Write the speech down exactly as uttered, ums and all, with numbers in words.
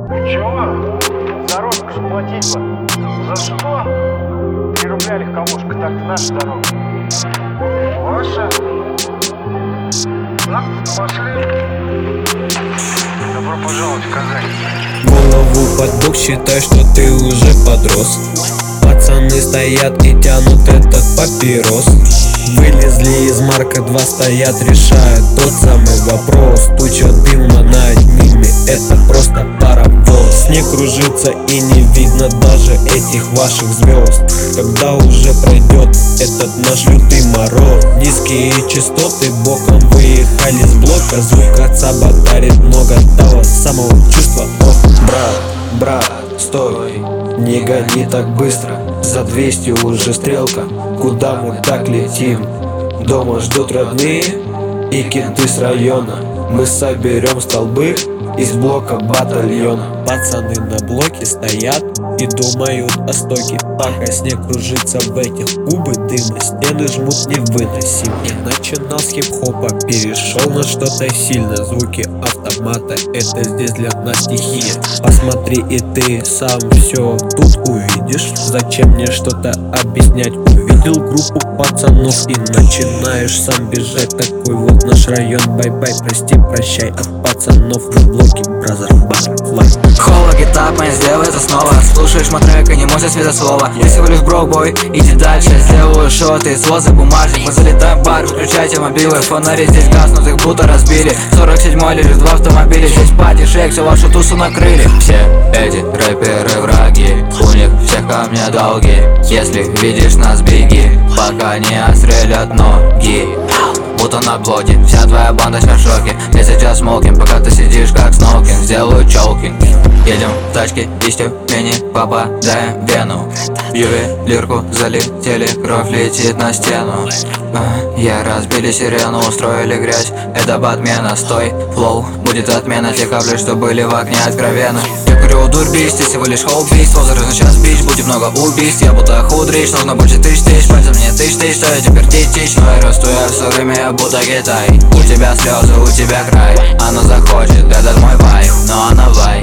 Чего? Дорожку же платить бы. За что? Три рубля легковушка, так-то наша дорога. Ваша? Так, пошли. Добро пожаловать в Казань. Голову под бок, считай, что ты уже подрос. Пацаны стоят и тянут этот папирос. Вылезли из марка, два стоят, решают тот самый вопрос. Туча дыма над ними, это просто паровоз. Снег кружится и не видно даже этих ваших звезд. Когда уже пройдет этот наш лютый мороз. Низкие частоты боком выехали с блока. Звук отца дарит много того самого чувства. Ох, брат, брат, стой, не гони так быстро. За двести уже стрелка, куда мы так летим? Дома ждут родные и кенты с района. Мы соберем столбы из блока батальона. Пацаны на блоке стоят и думают о стоке. Пока снег кружится в этих кубы дыма, стены жмут невыносимо. Я начинал с хип-хопа, перешел на что-то сильное. Звуки автомата, это здесь для нас стихия. Посмотри и ты сам все тут увидишь. Зачем мне что-то объяснять? Увидел группу пацанов и начинаешь сам бежать. Такой вот наш район, бай-бай, прости, прощай. От пацанов на блоке, бразер, баттерфлай. Холла, гитап, мы сделай это снова. Слушаешь мой трек и не можешь света слова. Ты всего лишь брок-бой, иди дальше. Сделаю шот из лозы бумажник. Мы залетаем в бар, включайте мобилы. Фонари здесь гаснут, их будто разбили. Сорок седьмой лежит в автомобиле. Здесь пати, шейк, всю вашу тусу накрыли. Все эти рэперы враги, у них всех ко мне долги. Если видишь нас, беги, пока не отстрелят ноги. Будто на блоке, вся твоя банда сейчас в шоке. Мы сейчас смолким, пока ты сидишь как Сноукин. Сделаю чолкинг. Едем в тачке из Тюмени, попадаем в Вену. В ювелирку залетели, кровь летит на стену. Я разбили сирену, устроили грязь, это подмена. Стой, флоу, будет отмена. Те капли, что были в огне, откровенно. Я курю дурбисти, всего лишь хоубийств. Возраст сейчас бич, будет много убийств. Я будто худрич, нужно больше тысяч тысяч. Пальцем мне тысяч тысяч, что я теперь тысяч. Но я расту, я все время, я будто Китай. У тебя слезы, у тебя край. Она захочет, этот мой вайб, но она вайб.